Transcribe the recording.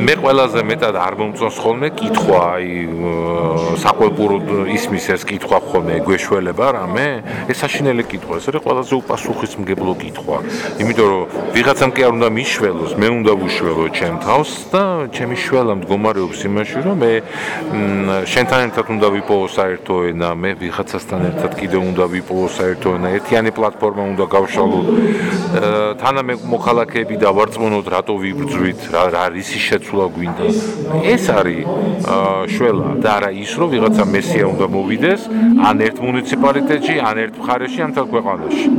მე ყველაზე მეტად არ მომწონს ხოლმე კითხვა, აი საყოველთაოდ ისმის ეს კითხვა ხოლმე გვეშველება რამე, ეს საშინელი კითხვა, ეს არის ყველაზე უპასუხისმგებლო კითხვა. იმიტომ რომ ვიღაცამ კი არ უნდა მიშველოს, მე უნდა ვუშველო ჩემ თავს და ჩემი შველა მდგომარეობს იმაში, რომ მე შენთან ერთად უნდა ვიპოვო საერთო ენა, მე ვიღაცასთან ერთად კიდევ უნდა ვიპოვო საერთო ენა, ერთიანი პლატფორმა უნდა გავშალოთ. თანამე მოქალაქეები დავარწმუნოთ, რატო ვიბრძვით, რა რისი შეცვლა გვინდა. ეს არის შველა და არა ის, რომ ვიღაცა მესია უნდა მოვიდეს, ან ერთ მუნიციპალიტეტში, ან ერთ მხარეში, ან მთელ ქვეყანაში.